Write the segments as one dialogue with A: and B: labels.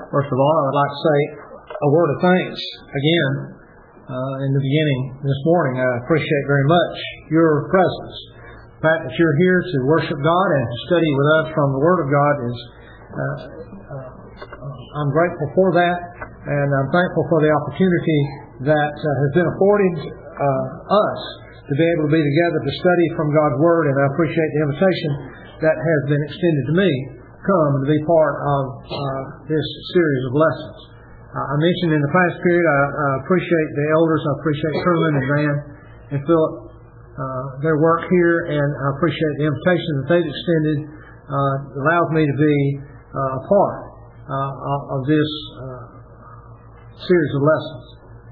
A: First of all, I would like to say a word of thanks again in the beginning this morning. I appreciate very much your presence. The fact that you're here to worship God and to study with us from the Word of God is, I'm grateful for that, and I'm thankful for the opportunity that has been afforded us to be able to be together to study from God's Word, and I appreciate the invitation that has been extended to me come and to be part of this series of lessons. I mentioned in the past period, I appreciate the elders, I appreciate Truman and Van and Philip, their work here, and I appreciate the invitation that they've extended. Allows me to be a part of this series of lessons.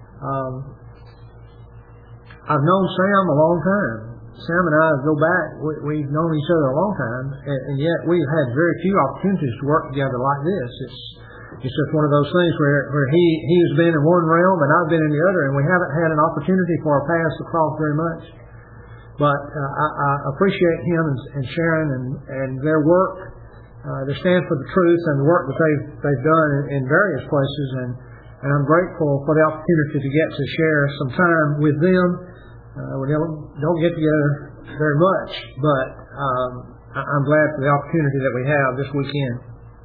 A: I've known Sam a long time. Sam and I go back, we've known each other a long time, and yet we've had very few opportunities to work together like this. It's just one of those things where he's been in one realm and I've been in the other, and we haven't had an opportunity for our paths to cross very much. But I appreciate him and Sharon and their work. They stand for the truth and the work that they've done in various places, and I'm grateful for the opportunity to get to share some time with them. We don't get together very much, but I'm glad for the opportunity that we have this weekend.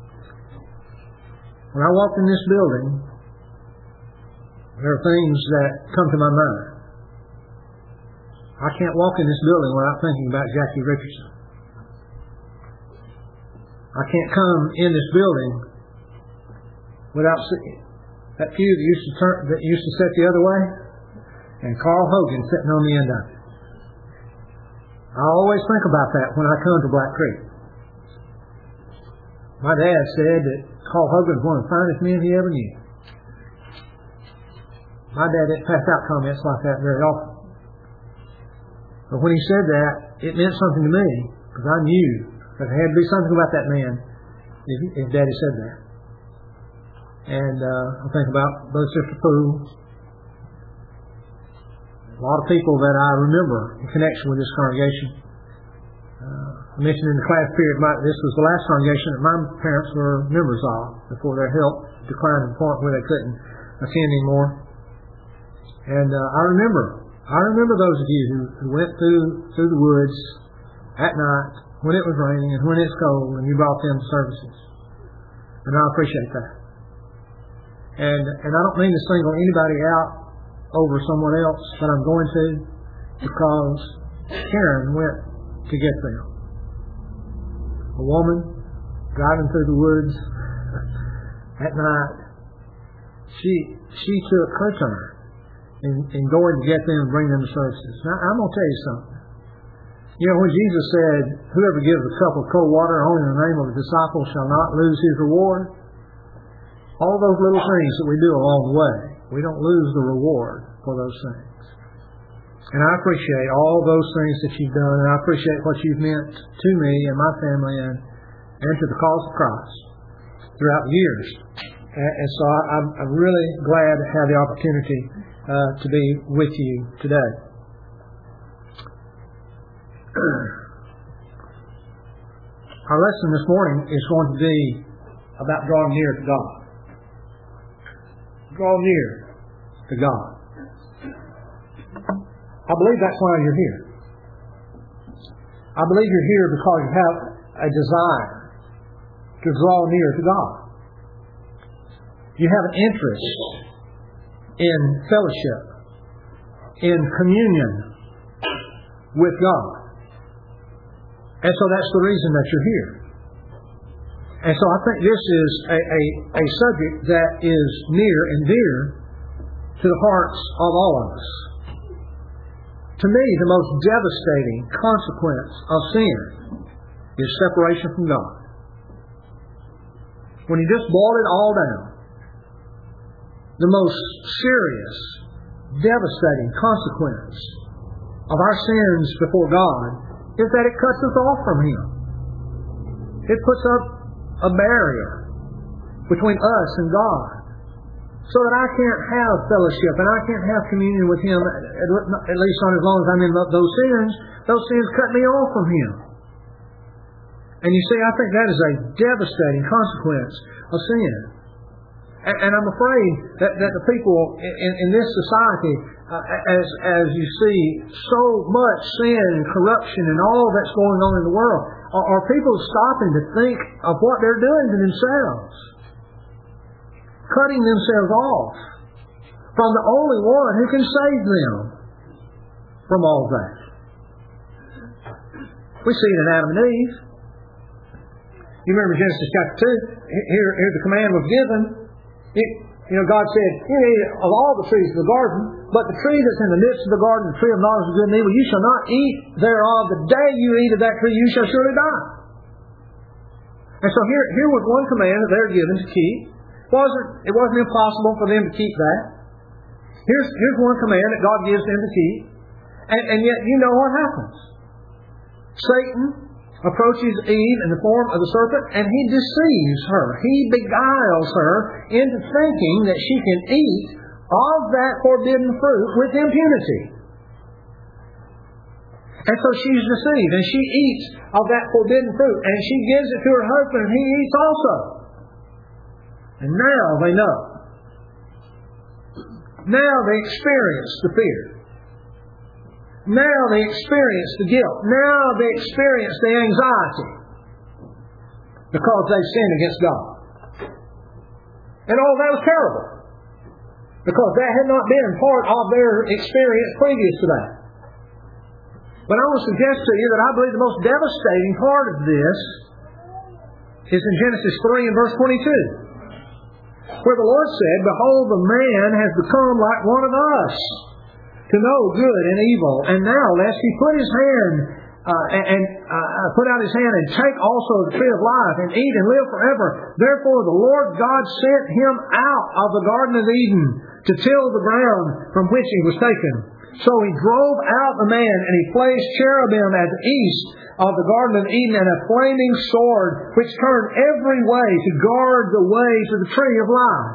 A: When I walk in this building, there are things that come to my mind. I can't walk in this building without thinking about Jackie Richardson. I can't come in this building without seeing that pew that used to sit the other way, and Carl Hogan sitting on the end of it. I always think about that when I come to Black Creek. My dad said that Carl Hogan was one of the finest men he ever knew. My dad didn't pass out comments like that very often. But when he said that, it meant something to me, because I knew that there had to be something about that man if Daddy said that. And I think about Brother Sister Pooh. A lot of people that I remember in connection with this congregation. I mentioned in the class period, this was the last congregation that my parents were members of before their health declined to the point where they couldn't attend anymore. And I remember those of you who went through the woods at night when it was raining and when it's cold, and you brought them to services. And I appreciate that. And I don't mean to single anybody out over someone else, but I'm going to, because Karen went to get them. A woman driving through the woods at night, she took her turn in going to get them and bring them to services. Now, I'm going to tell you something. You know, when Jesus said, whoever gives a cup of cold water only in the name of a disciple shall not lose his reward, all those little things that we do along the way, we don't lose the reward for those things. And I appreciate all those things that you've done, and I appreciate what you've meant to me and my family and to the cause of Christ throughout the years. And so I'm really glad to have the opportunity to be with you today. Our lesson this morning is going to be about drawing near to God. Draw near to God. I believe that's why you're here. I believe you're here because you have a desire to draw near to God. You have an interest in fellowship, in communion with God. And so that's the reason that you're here. And so I think this is a subject that is near and dear to the hearts of all of us. To me, the most devastating consequence of sin is separation from God. When you just boil it all down, the most serious, devastating consequence of our sins before God is that it cuts us off from Him. It puts up a barrier between us and God, so that I can't have fellowship and I can't have communion with Him, at least not as long as I'm in those sins. Those sins cut me off from Him. And you see, I think that is a devastating consequence of sin. And I'm afraid that the people in this society, as you see so much sin and corruption and all that's going on in the world, are people stopping to think of what they're doing to themselves, cutting themselves off from the only one who can save them from all that. We see it in Adam and Eve. You remember Genesis chapter 2? Here the command was given. God said, you eat of all the trees of the garden, but the tree that's in the midst of the garden, the tree of knowledge of good and evil, you shall not eat thereof. The day you eat of that tree, you shall surely die. And so here was one command that they're given to keep. It wasn't impossible for them to keep that. Here's one command that God gives them to keep. And yet you know what happens. Satan approaches Eve in the form of the serpent, and he deceives her. He beguiles her into thinking that she can eat of that forbidden fruit with impunity. And so she's deceived, and she eats of that forbidden fruit, and she gives it to her husband, and he eats also. And now they know. Now they experience the fear. Now they experience the guilt. Now they experience the anxiety because they've sinned against God. And all that was terrible because that had not been part of their experience previous to that. But I want to suggest to you that I believe the most devastating part of this is in Genesis 3 and verse 22, where the Lord said, "Behold, the man has become like one of us, to know good and evil. And now, lest he put his hand put out his hand and take also the tree of life and eat and live forever. Therefore, the Lord God sent him out of the Garden of Eden to till the ground from which he was taken. So he drove out the man, and he placed cherubim at the east of the Garden of Eden, and a flaming sword which turned every way to guard the way to the tree of life."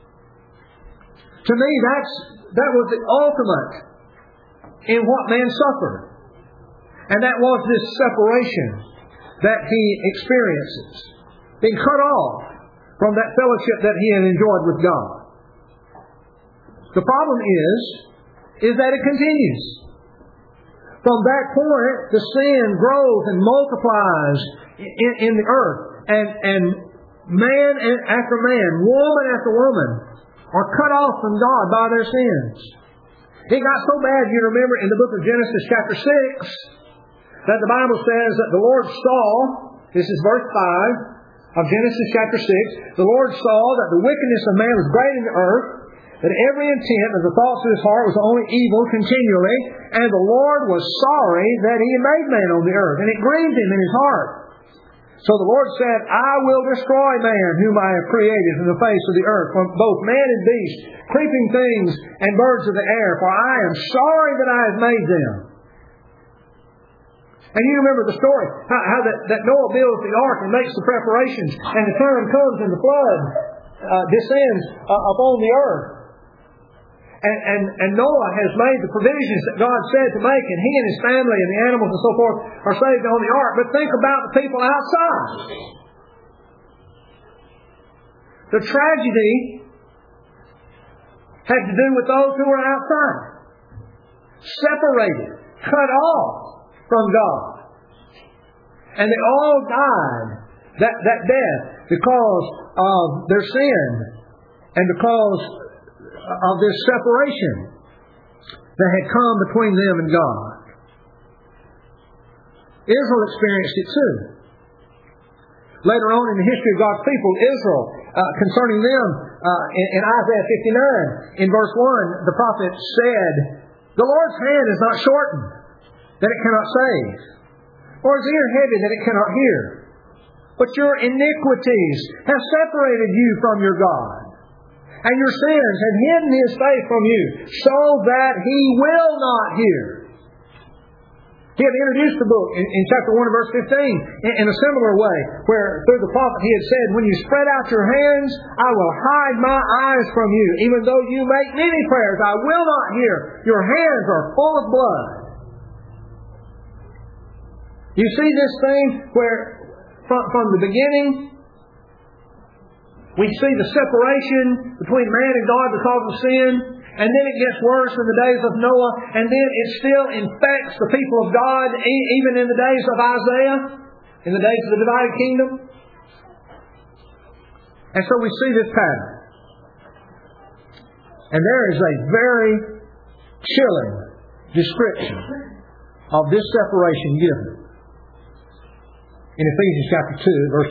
A: To me, that was the ultimate in what man suffered. And that was this separation that he experiences. Being cut off from that fellowship that he had enjoyed with God. The problem is that it continues. From that point, the sin grows and multiplies in the earth. And man after man, woman after woman, are cut off from God by their sins. It got so bad, you remember in the book of Genesis chapter 6, that the Bible says that the Lord saw, this is verse 5 of Genesis chapter 6, the Lord saw that the wickedness of man was great in the earth, that every intent of the thoughts of his heart was only evil continually, and the Lord was sorry that he had made man on the earth, and it grieved him in his heart. So the Lord said, "I will destroy man whom I have created from the face of the earth, from both man and beast, creeping things and birds of the air, for I am sorry that I have made them." And you remember the story, how that Noah builds the ark and makes the preparations, and the time comes and the flood descends upon the earth. And Noah has made the provisions that God said to make, and he and his family and the animals and so forth are saved on the ark. But think about the people outside. The tragedy had to do with those who were outside. Separated, cut off from God. And they all died that death because of their sin and because of this separation that had come between them and God. Israel experienced it too. Later on in the history of God's people, Israel, concerning them, in Isaiah 59, in verse 1, the prophet said, "The Lord's hand is not shortened, that it cannot save, or his ear heavy, that it cannot hear. But your iniquities have separated you from your God, and your sins have hidden his face from you, so that he will not hear." He had introduced the book in chapter 1 and verse 15 in a similar way, where through the prophet he had said, "When you spread out your hands, I will hide my eyes from you. Even though you make many prayers, I will not hear. Your hands are full of blood." You see this thing where from the beginning We see the separation between man and God because of sin. And then it gets worse in the days of Noah. And then it still infects the people of God even in the days of Isaiah. In the days of the divided kingdom. And so we see this pattern. And there is a very chilling description of this separation given in Ephesians chapter 2, verse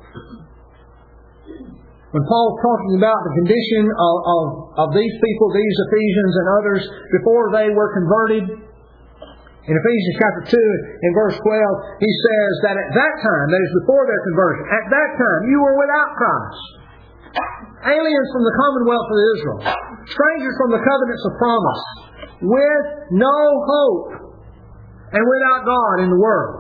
A: 12. When Paul's talking about the condition of these people, these Ephesians and others, before they were converted, in Ephesians chapter 2 in verse 12, he says that at that time, that is before their conversion, at that time you were without Christ, aliens from the commonwealth of Israel, strangers from the covenants of promise, with no hope, and without God in the world.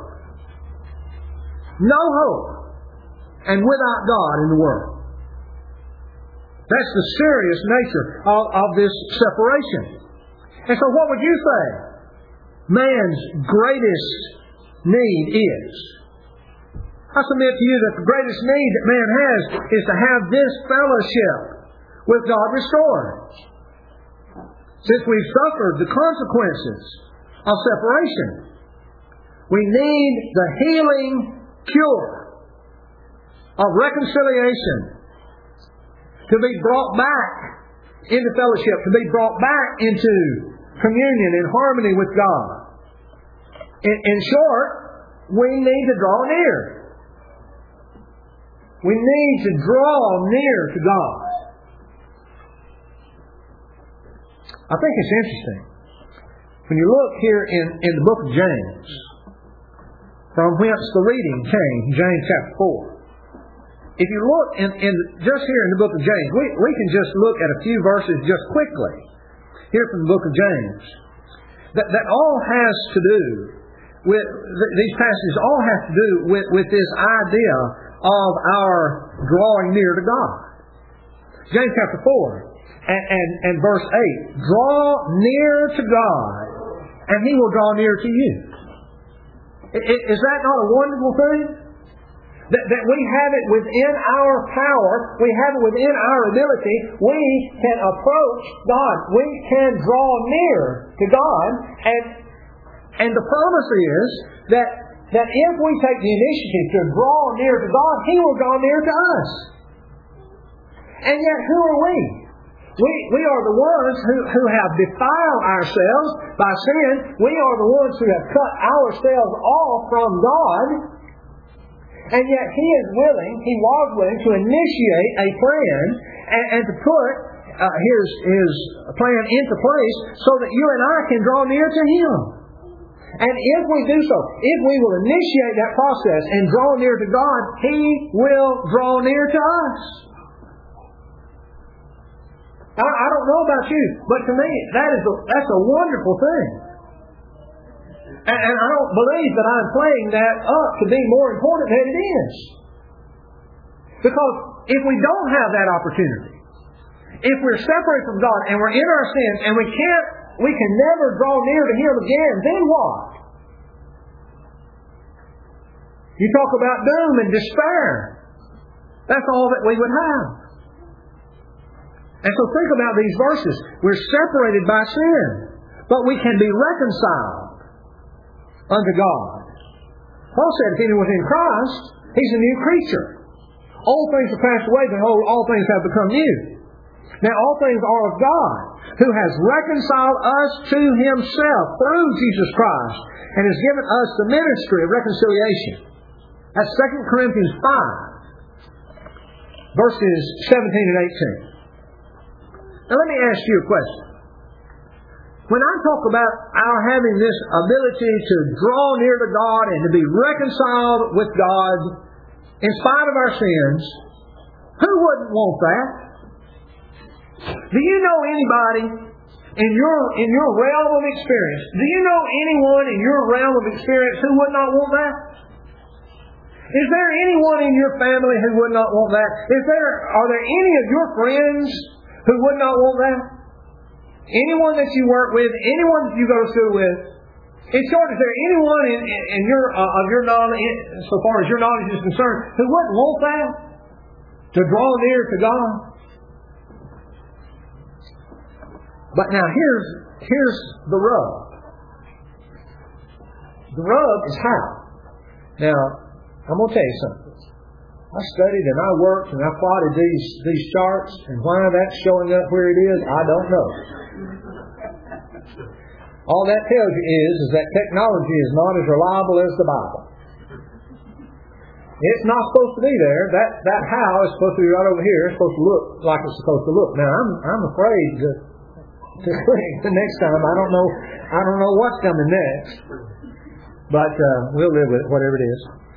A: No hope, and without God in the world. That's the serious nature of this separation. And so what would you say man's greatest need is? I submit to you that the greatest need that man has is to have this fellowship with God restored. Since we've suffered the consequences of separation, we need the healing cure of reconciliation to be brought back into fellowship, to be brought back into communion and harmony with God. In short, we need to draw near. We need to draw near to God. I think it's interesting. When you look here in the book of James, from whence the reading came, James chapter 4. If you look in just here in the book of James, we can just look at a few verses just quickly. Here from the book of James. That all has to do with, these passages all have to do with this idea of our drawing near to God. James chapter 4 and verse 8. Draw near to God and He will draw near to you. Is that not a wonderful thing? That we have it within our power, we have it within our ability, we can approach God, we can draw near to God, and the promise is that if we take the initiative to draw near to God, He will draw near to us. And yet, who are we? We are the ones who have defiled ourselves by sin. We are the ones who have cut ourselves off from God. And yet He is willing, He was willing to initiate a plan and to put His plan into place so that you and I can draw near to Him. And if we do so, if we will initiate that process and draw near to God, He will draw near to us. I don't know about you, but to me, that's a wonderful thing. And I don't believe that I'm playing that up to be more important than it is. Because if we don't have that opportunity, if we're separated from God and we're in our sins and we can never draw near to Him again, then what? You talk about doom and despair. That's all that we would have. And so think about these verses. We're separated by sin, but we can be reconciled unto God. Paul said, if anyone's in Christ, he's a new creature. Old things have passed away, behold, all things have become new. Now all things are of God, who has reconciled us to Himself through Jesus Christ, and has given us the ministry of reconciliation. That's 2 Corinthians 5, verses 17 and 18. Now let me ask you a question. When I talk about our having this ability to draw near to God and to be reconciled with God in spite of our sins, who wouldn't want that? Do you know anybody in your realm of experience? Do you know anyone in your realm of experience who would not want that? Is there anyone in your family who would not want that? Are there any of your friends who would not want that? Anyone that you work with, anyone that you go to school with. In short, is there anyone in your of your knowledge, so far as your knowledge is concerned, who wouldn't want that? to draw near to God. But now here's the rub. The rub is how. Now, I'm going to tell you something. I studied and I worked and I plotted these charts, and why that's showing up where it is, I don't know. All that tells you is that technology is not as reliable as the Bible. It's not supposed to be there. That how is supposed to be right over here. It's supposed to look like it's supposed to look. Now I'm afraid to click the next time. I don't know what's coming next. But we'll live with it, whatever it is.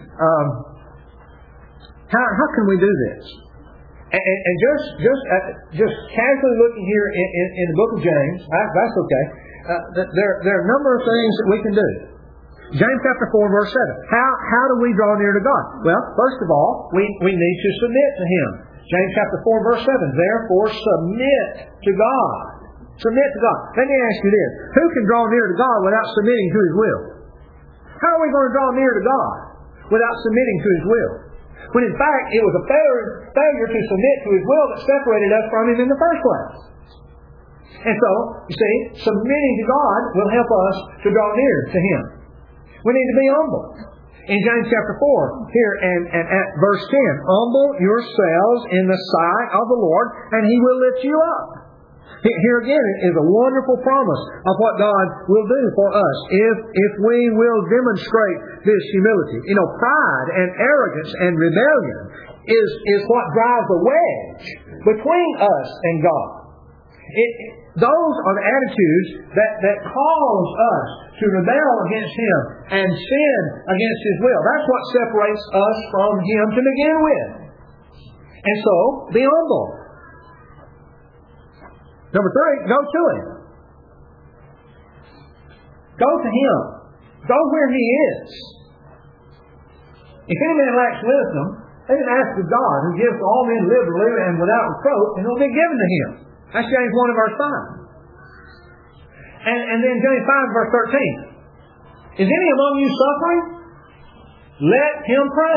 A: How can we do this? And just casually looking here in the book of James, that's okay. There are a number of things that we can do. James chapter 4, verse 7. How do we draw near to God? Well, first of all, we need to submit to Him. James chapter 4, verse 7. Therefore, submit to God. Submit to God. Let me ask you this. Who can draw near to God without submitting to His will? How are we going to draw near to God without submitting to His will? When in fact, it was a failure to submit to His will that separated us from Him in the first place. And so, you see, submitting to God will help us to draw near to Him. We need to be humble. In James chapter 4, here and at verse 10, humble yourselves in the sight of the Lord, and He will lift you up. Here again is a wonderful promise of what God will do for us if we will demonstrate this humility. You know, pride and arrogance and rebellion is what drives a wedge between us and God. Those are the attitudes that cause us to rebel against Him and sin against His will. That's what separates us from Him to begin with. And so, be humble. Number 3, go to Him. Go to Him. Go where He is. If any man lacks wisdom, let him ask of God, who gives to all men liberally and without reproach, and it will be given to him. That's James 1 verse 5. And then James 5 verse 13. Is any among you suffering? Let him pray.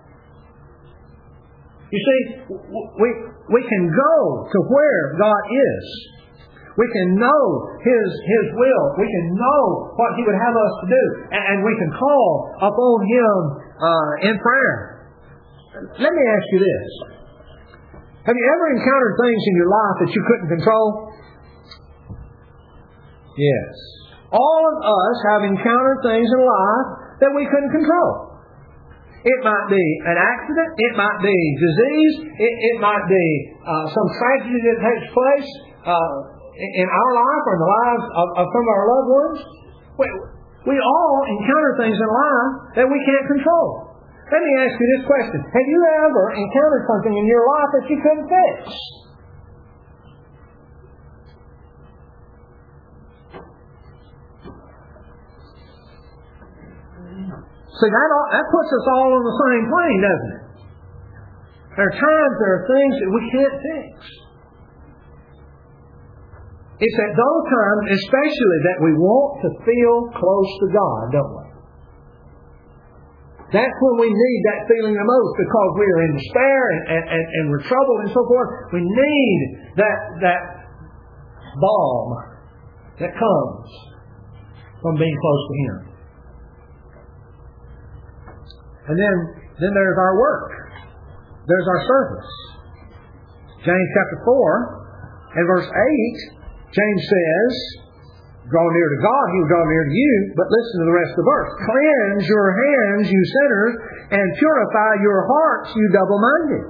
A: You see, we can go to where God is. We can know His will. We can know what He would have us to do. And we can call upon Him in prayer. Let me ask you this. Have you ever encountered things in your life that you couldn't control? Yes. All of us have encountered things in life that we couldn't control. It might be an accident. It might be disease. It might be some tragedy that takes place in our life or in the lives of some of our loved ones. We all encounter things in life that we can't control. Let me ask you this question. Have you ever encountered something in your life that you couldn't fix? See, that puts us all on the same plane, doesn't it? There are times, there are things that we can't fix. It's at those times, especially, that we want to feel close to God, don't we? That's when we need that feeling the most, because we are in despair and we're troubled and so forth. We need that balm that comes from being close to Him. And then there's our work. There's our service. James chapter 4 and verse 8, James says, draw near to God, He will draw near to you. But listen to the rest of the verse. Cleanse your hands, you sinners, and purify your hearts, you double-minded.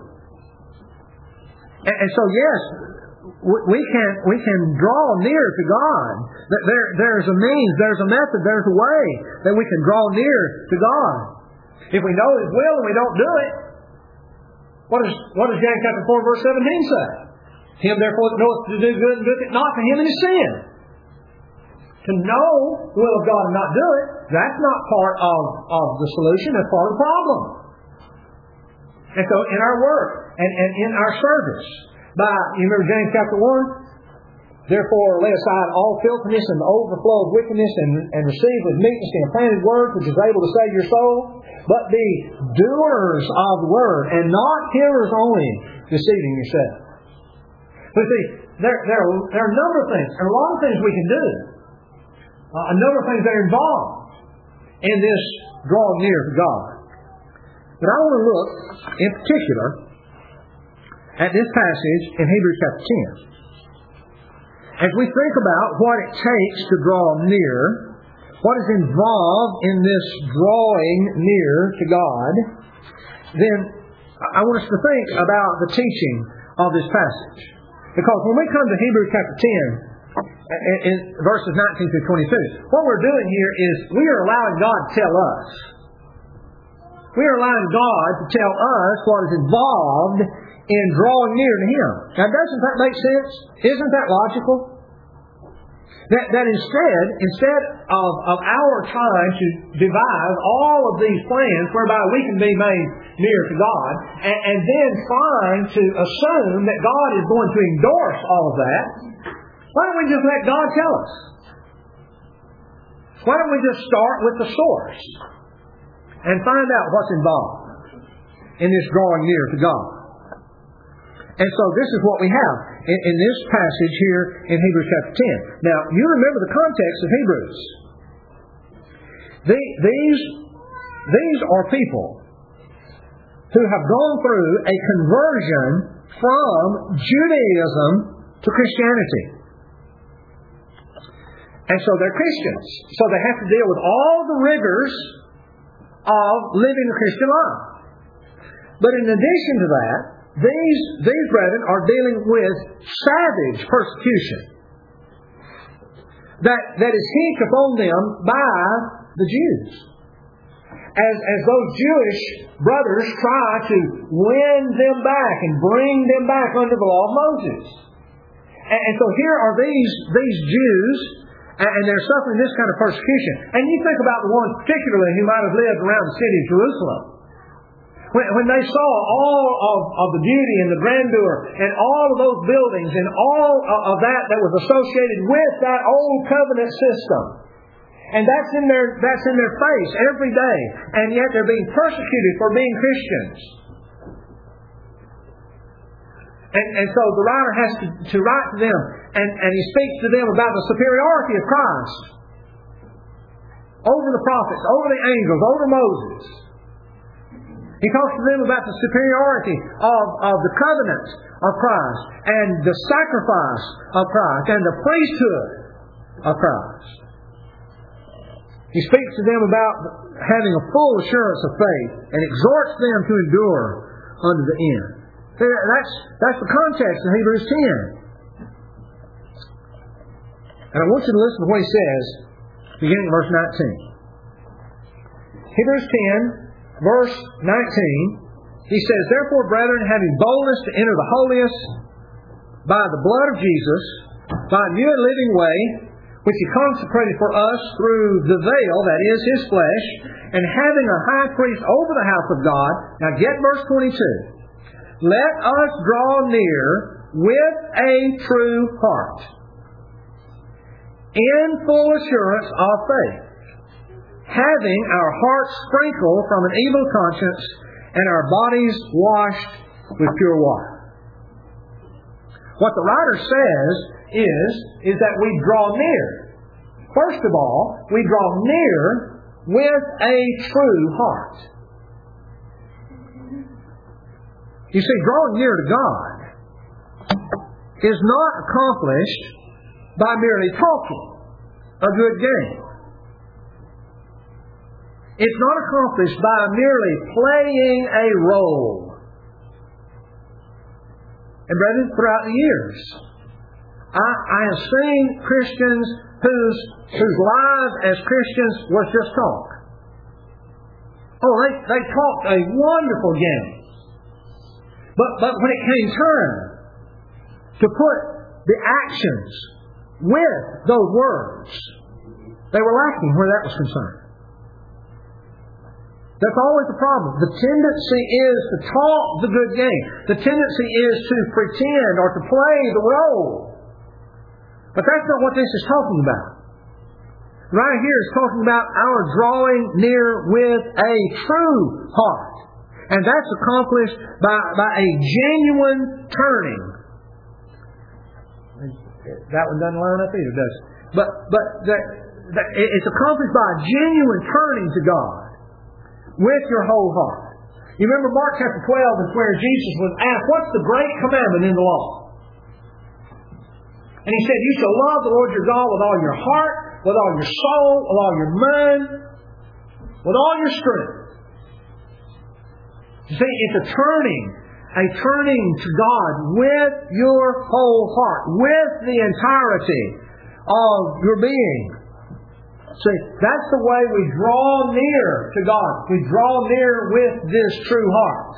A: And so, yes, we can draw near to God. There's a means, there's a method, there's a way that we can draw near to God. If we know His will and we don't do it, what does James chapter 4 verse 17 say? Him therefore that knoweth to do good and doeth it not, to him it is sin. To know the will of God and not do it, that's not part of the solution, that's part of the problem. And so in our work and in our service, you remember James chapter 1? Therefore lay aside all filthiness and the overflow of wickedness and receive with meekness the implanted word which is able to save your soul. But be doers of the word and not hearers only, deceiving yourself. But see, there are a number of things. There are a lot of things we can do. A number of things that are involved in this drawing near to God. But I want to look, in particular, at this passage in Hebrews chapter 10. As we think about what it takes to draw near, what is involved in this drawing near to God, then I want us to think about the teaching of this passage. Because when we come to Hebrews chapter 10, in verses 19 through 22, what we're doing here is we are allowing God to tell us. We are allowing God to tell us what is involved in drawing near to Him. Now, doesn't that make sense? Isn't that logical? That instead of our trying to devise all of these plans whereby we can be made near to God, and then trying to assume that God is going to endorse all of that, why don't we just let God tell us? Why don't we just start with the source and find out what's involved in this drawing near to God? And so this is what we have in this passage here in Hebrews chapter 10. Now, you remember the context of Hebrews. These are people who have gone through a conversion from Judaism to Christianity. And so they're Christians. So they have to deal with all the rigors of living the Christian life. But in addition to that, these brethren are dealing with savage persecution that is heaped upon them by the Jews. As those Jewish brothers try to win them back and bring them back under the law of Moses. And so here are these Jews, and they're suffering this kind of persecution. And you think about the ones particularly who might have lived around the city of Jerusalem. When they saw all of the beauty and the grandeur and all of those buildings and all of that was associated with that old covenant system. And that's in their face every day. And yet they're being persecuted for being Christians. And so the writer has to write to them, and he speaks to them about the superiority of Christ over the prophets, over the angels, over Moses. He talks to them about the superiority of the covenant of Christ and the sacrifice of Christ and the priesthood of Christ. He speaks to them about having a full assurance of faith and exhorts them to endure unto the end. That's the context of Hebrews 10. And I want you to listen to what he says beginning at verse 19. Hebrews 10, verse 19, he says, "Therefore, brethren, having boldness to enter the holiest by the blood of Jesus, by a new and living way, which He consecrated for us through the veil, that is, His flesh, and having a high priest over the house of God." Now get verse 22. "Let us draw near with a true heart, in full assurance of faith, having our hearts sprinkled from an evil conscience and our bodies washed with pure water." What the writer says is that we draw near. First of all, we draw near with a true heart. You see, drawing near to God is not accomplished by merely talking a good game. It's not accomplished by merely playing a role. And brethren, throughout the years, I have seen Christians whose lives as Christians was just talk. Oh, they talked a wonderful game. But when it came time to put the actions with those words, they were lacking where that was concerned. That's always the problem. The tendency is to talk the good game. The tendency is to pretend or to play the role. But that's not what this is talking about. Right here is talking about our drawing near with a true heart. And that's accomplished by a genuine turning. That one doesn't line up either, does it? But it's accomplished by a genuine turning to God with your whole heart. You remember Mark chapter 12 is where Jesus was asked, what's the great commandment in the law? And He said, you shall love the Lord your God with all your heart, with all your soul, with all your mind, with all your strength. You see, it's a turning to God with your whole heart, with the entirety of your being. See, that's the way we draw near to God. We draw near with this true heart.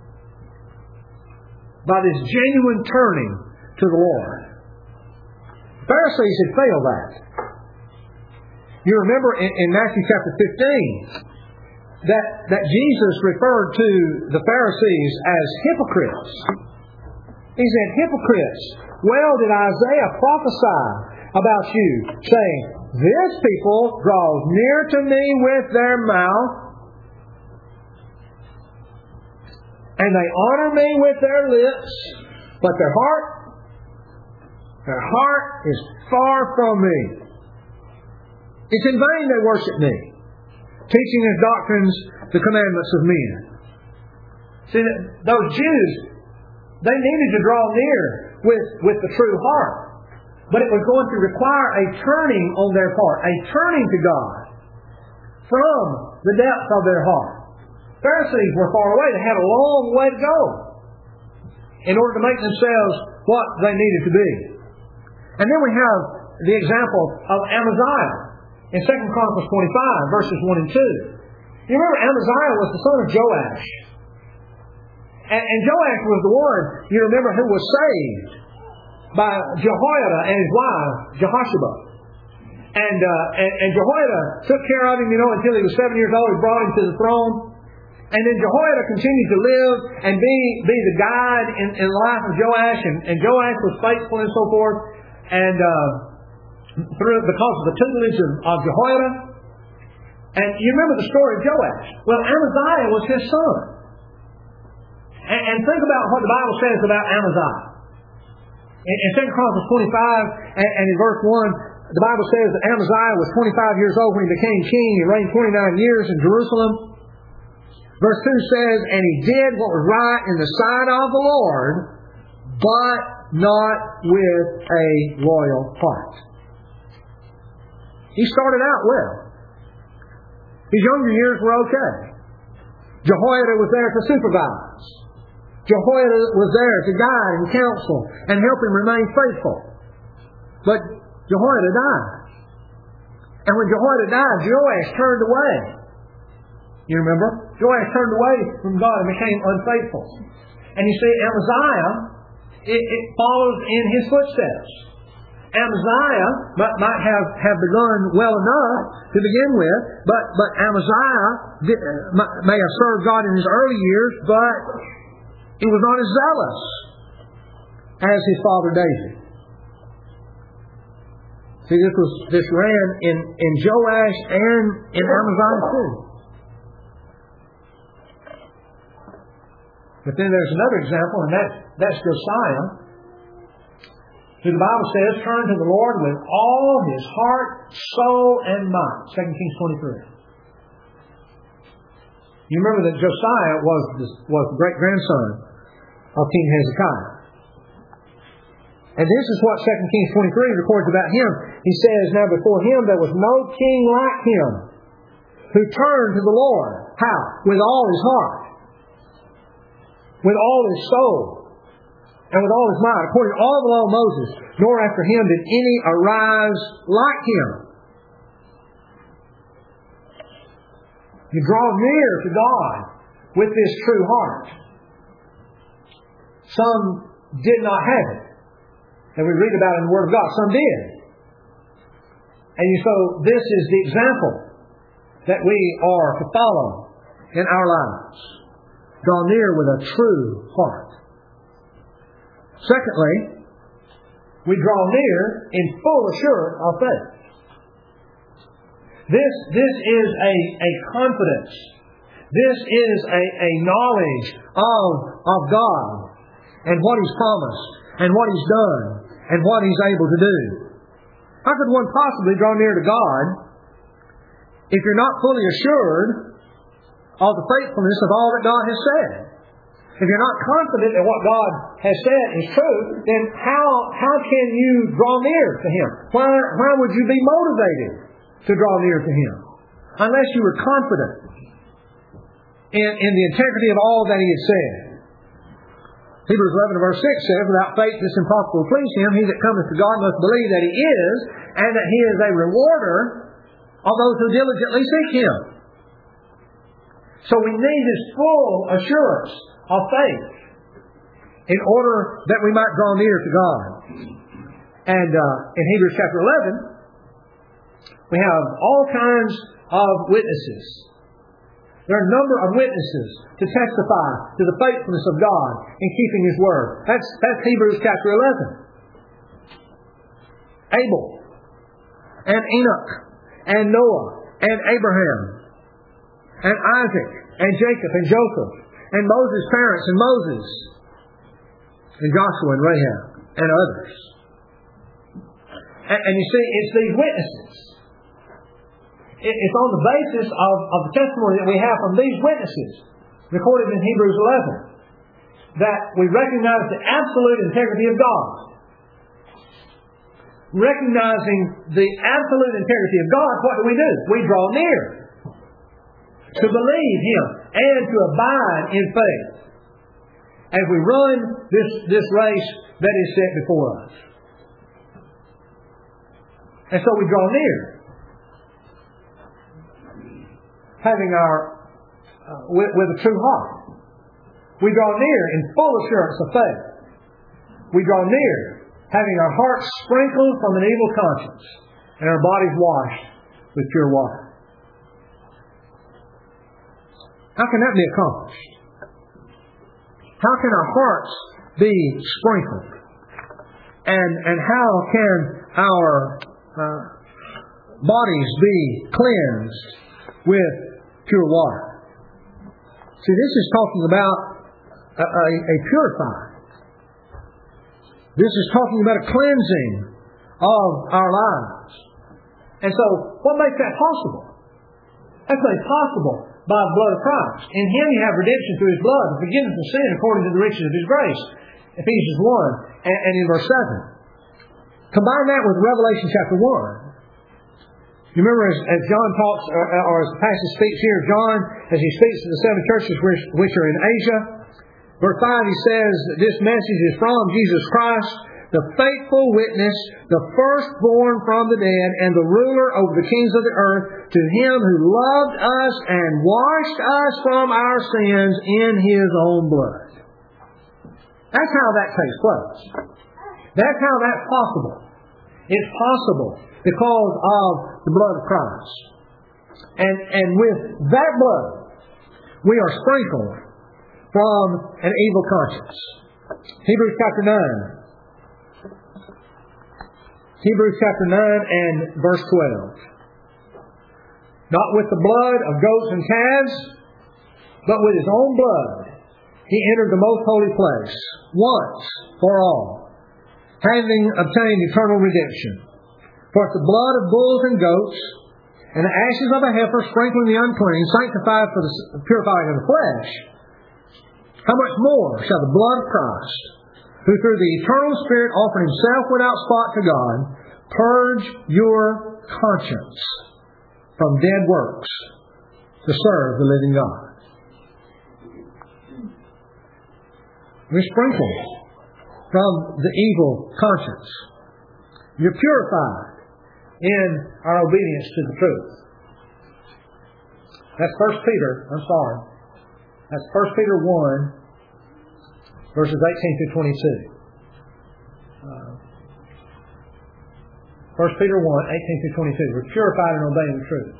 A: By this genuine turning to the Lord. The Pharisees had failed that. You remember in Matthew chapter 15 that Jesus referred to the Pharisees as hypocrites. He said, hypocrites, well did Isaiah prophesy about you, saying, this people draws near to me with their mouth, and they honor me with their lips, but their heart is far from me. It's in vain they worship me, teaching as doctrines the commandments of men. See, those Jews, they needed to draw near with the true heart. But it was going to require a turning on their part, a turning to God from the depths of their heart. Pharisees were far away. They had a long way to go in order to make themselves what they needed to be. And then we have the example of Amaziah in 2 Chronicles 25, verses 1 and 2. You remember Amaziah was the son of Joash. And Joash was the one, you remember, who was saved by Jehoiada and his wife, Jehoshaphat. And Jehoiada took care of him, until he was 7 years old. He brought him to the throne. And then Jehoiada continued to live and be the guide in the life of Joash. And Joash was faithful and so forth. And because of the tutelage of Jehoiada. And you remember the story of Joash. Well, Amaziah was his son. And think about what the Bible says about Amaziah. In 2 Chronicles 25 and in verse 1, the Bible says that Amaziah was 25 years old when he became king. He reigned 29 years in Jerusalem. Verse 2 says, and he did what was right in the sight of the Lord, but not with a loyal heart. He started out well. His younger years were okay. Jehoiada was there to supervise. Jehoiada was there to guide and counsel and help him remain faithful. But Jehoiada died. And when Jehoiada died, Joash turned away. You remember? Joash turned away from God and became unfaithful. And you see, Amaziah, it follows in his footsteps. Amaziah might have begun well enough to begin with, but Amaziah may have served God in his early years, but he was not as zealous as his father David. See, this ran in Joash and in Amaziah too. But then there's another example, and that's Josiah, who the Bible says turned to the Lord with all his heart, soul, and might. 2 Kings 23. You remember that Josiah was the great-grandson of King Hezekiah. And this is what 2 Kings 23 records about him. He says, now before him there was no king like him, who turned to the Lord. How? With all his heart, with all his soul, and with all his might, according to all the law of Moses, nor after him did any arise like him. You draw near to God with this true heart. Some did not have it. And we read about it in the Word of God. Some did. And so this is the example that we are to follow in our lives. Draw near with a true heart. Secondly, we draw near in full assurance of faith. This is a confidence This is a knowledge of God and what He's promised and what He's done and what He's able to do. How could one possibly draw near to God if you're not fully assured of the faithfulness of all that God has said? If you're not confident that what God has said is true, then how can you draw near to Him? Why would you be motivated to draw near to Him? Unless you were confident in the integrity of all that He has said. Hebrews 11 verse 6 says, without faith it is impossible to please Him. He that cometh to God must believe that He is, and that He is a rewarder of those who diligently seek Him. So we need this full assurance of faith in order that we might draw near to God. And in Hebrews chapter 11, we have all kinds of witnesses. There are a number of witnesses to testify to the faithfulness of God in keeping His Word. That's Hebrews chapter 11. Abel, and Enoch, and Noah, and Abraham, and Isaac, and Jacob, and Joseph, and Moses' parents, and Moses, and Joshua, and Rahab, and others. And you see, it's these witnesses. It's on the basis of the testimony that we have from these witnesses, recorded in Hebrews 11, that we recognize the absolute integrity of God. Recognizing the absolute integrity of God, what do? We draw near to believe Him and to abide in faith as we run this race that is set before us. And so we draw near, having our with a true heart. We draw near in full assurance of faith. We draw near having our hearts sprinkled from an evil conscience and our bodies washed with pure water. How can that be accomplished? How can our hearts be sprinkled? And how can our bodies be cleansed with pure water? See, this is talking about a purifying. This is talking about a cleansing of our lives. And so, what makes that possible? That's made possible by the blood of Christ. In Him you have redemption through His blood, the forgiveness of sin according to the riches of His grace. Ephesians 1 and in verse 7. Combine that with Revelation chapter 1. You remember as John talks, or as the passage speaks here, John, as he speaks to the seven churches which are in Asia, verse 5 he says that this message is from Jesus Christ, the faithful witness, the firstborn from the dead, and the ruler over the kings of the earth, to Him who loved us and washed us from our sins in His own blood. That's how that takes place. That's how that's possible. It's possible because of the blood of Christ. And with that blood, we are sprinkled from an evil conscience. Hebrews chapter 9. Hebrews chapter 9 and verse 12. Not with the blood of goats and calves, but with His own blood, He entered the most holy place, once for all, having obtained eternal redemption. For if the blood of bulls and goats, and the ashes of a heifer sprinkling the unclean, sanctified for the purifying of the flesh, how much more shall the blood of Christ, who through the eternal Spirit offered Himself without spot to God, purge your conscience from dead works to serve the living God. We're sprinkled from the evil conscience. You're purified in our obedience to the truth. That's 1 Peter, That's 1 Peter 1, verses 18 through 22. 1 Peter 1, 18 through 22. We're purified in obeying the truth.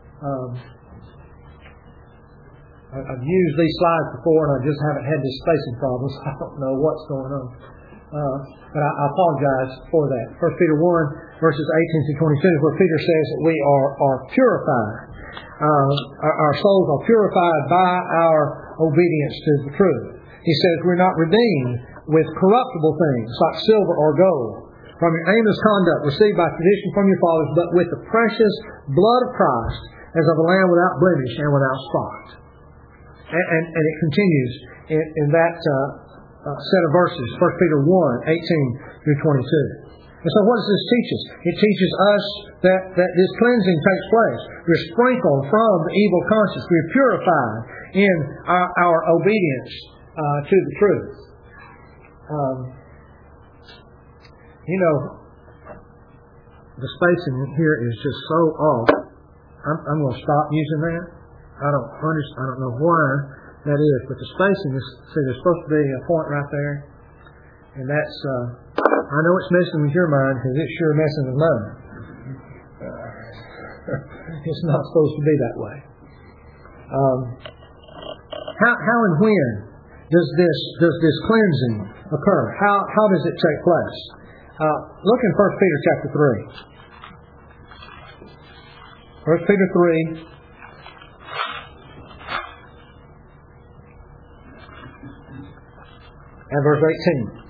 A: I've used these slides before and I just haven't had this spacing problem, so I don't know what's going on. But I apologize for that. 1 Peter 1, verses 18 through 22, where Peter says that we are purified our souls are purified by our obedience to the truth. He says we're not redeemed with corruptible things like silver or gold from your aimless conduct received by tradition from your fathers, but with the precious blood of Christ as of a lamb without blemish and without spot. And it continues in that set of verses, 1 Peter 1, 18 through 22. And so what does this teach us? It teaches us that this cleansing takes place. We're sprinkled from the evil conscience. We're purified in our obedience to the truth. The spacing here is just so off. I'm going to stop using that. I don't know why that is, but the spacing is, see, there's supposed to be a point right there, and that's, I know it's messing with your mind because it's sure messing with mine. It's not supposed to be that way. How and when does this cleansing occur? How does it take place? Look in 1 Peter chapter 3. 1 Peter 3. And verse 18.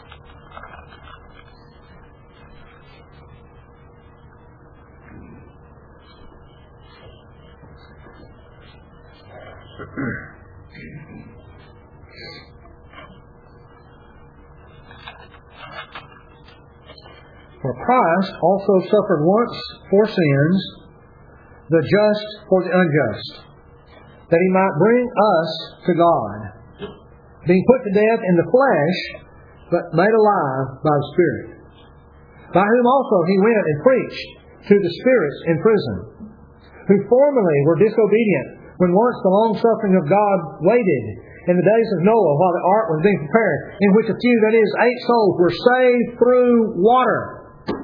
A: For Christ also suffered once for sins, the just for the unjust, that He might bring us to God, being put to death in the flesh, but made alive by the Spirit, by whom also He went and preached to the spirits in prison, who formerly were disobedient, when once the long-suffering of God waited in the days of Noah while the ark was being prepared, in which a few, that is, 8 souls, were saved through water.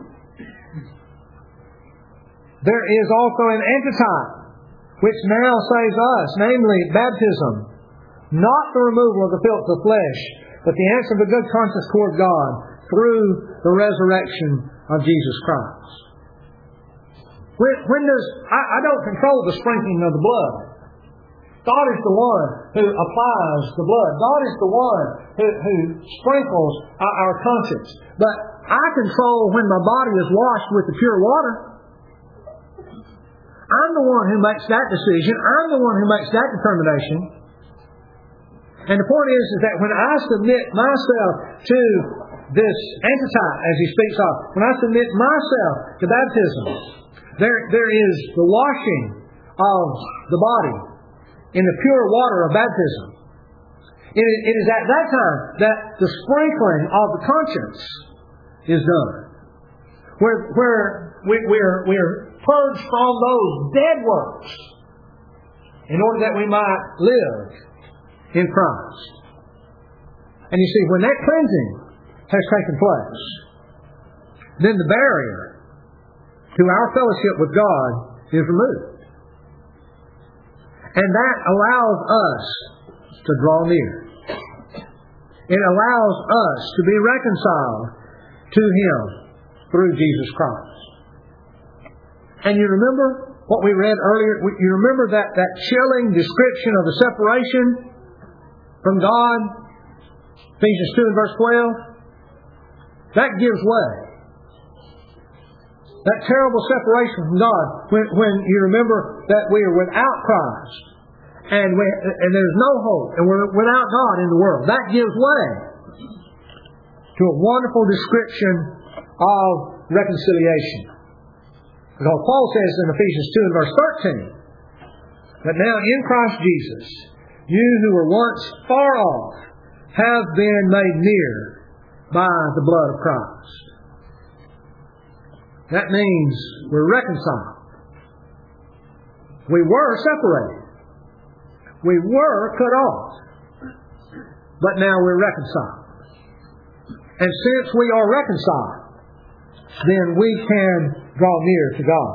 A: There is also an antitype, which now saves us, namely baptism, not the removal of the filth of the flesh, but the answer of a good conscience toward God through the resurrection of Jesus Christ. I don't control the sprinkling of the blood. God is the one who applies the blood. God is the one who sprinkles our conscience. But I control when my body is washed with the pure water. I'm the one who makes that decision. I'm the one who makes that determination. And the point is that when I submit myself to this antitype, as he speaks of, when I submit myself to baptism, there is the washing of the body in the pure water of baptism. It is at that time that the sprinkling of the conscience is done. Where we're purged from those dead works in order that we might live in Christ. And you see, when that cleansing has taken place, then the barrier to our fellowship with God is removed. And that allows us to draw near. It allows us to be reconciled to Him through Jesus Christ. And you remember what we read earlier? You remember that chilling description of the separation from God? Ephesians 2 and verse 12? That gives way. That terrible separation from God, when you remember that we are without Christ, and there's no hope, and we're without God in the world, that gives way to a wonderful description of reconciliation. Because Paul says in Ephesians 2 and verse 13, that now in Christ Jesus, you who were once far off have been made near by the blood of Christ. That means we're reconciled. We were separated. We were cut off. But now we're reconciled. And since we are reconciled, then we can draw near to God.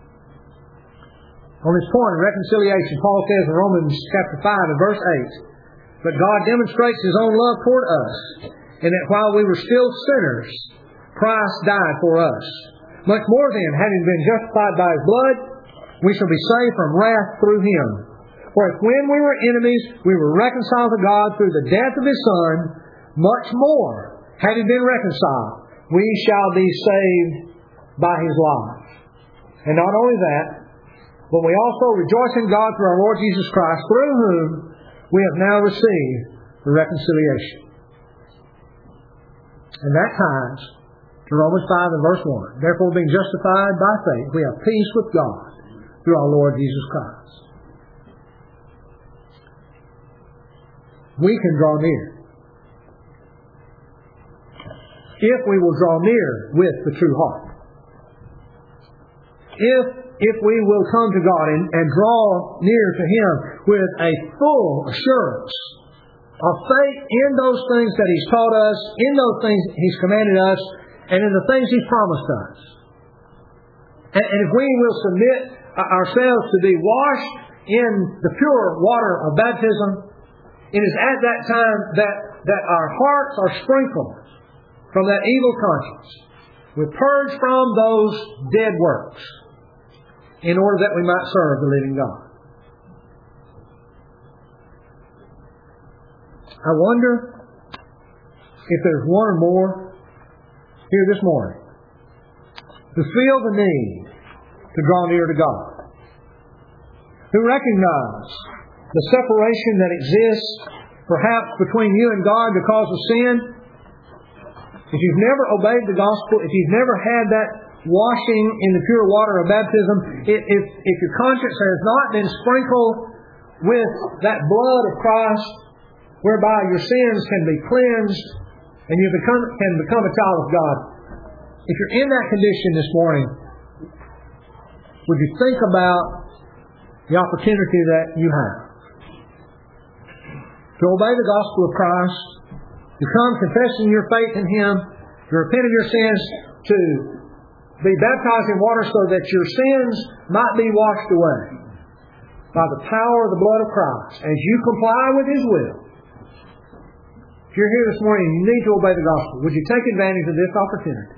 A: On this point of reconciliation, Paul says in Romans chapter 5 and verse 8, but God demonstrates His own love toward us, in that while we were still sinners, Christ died for us. Much more then, having been justified by His blood, We shall be saved from wrath through Him. For if when we were enemies, we were reconciled to God through the death of His Son, much more, having been reconciled, we shall be saved by His life. And not only that, but we also rejoice in God through our Lord Jesus Christ, through whom we have now received the reconciliation. And that ties to Romans 5 and verse 1. Therefore, being justified by faith, we have peace with God through our Lord Jesus Christ. We can draw near, if we will draw near with the true heart. If we will come to God and draw near to Him with a full assurance of faith in those things that He's taught us, in those things He's commanded us, and in the things He's promised us. And if we will submit ourselves to be washed in the pure water of baptism, it is at that time that our hearts are sprinkled from that evil conscience. We're purged from those dead works in order that we might serve the living God. I wonder if there's one or more here this morning who feel the need to draw near to God, who recognize the separation that exists perhaps between you and God because of sin. If you've never obeyed the gospel, if you've never had that washing in the pure water of baptism, if your conscience has not been sprinkled with that blood of Christ, whereby your sins can be cleansed and you can become a child of God. If you're in that condition this morning, would you think about the opportunity that you have to obey the gospel of Christ, to come confessing your faith in Him, to repent of your sins, to be baptized in water so that your sins might be washed away by the power of the blood of Christ as you comply with His will. If you're here this morning and you need to obey the gospel, would you take advantage of this opportunity?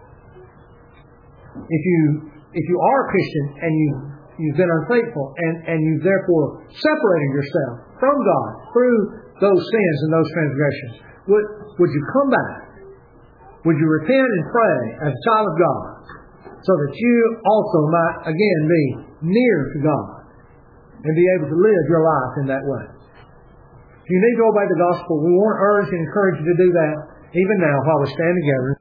A: If you are a Christian and you've been unfaithful and you've therefore separated yourself from God through those sins and those transgressions, would you come back? Would you repent and pray as a child of God so that you also might again be near to God and be able to live your life in that way? If you need to obey the gospel, we want to urge and encourage you to do that even now while we stand together.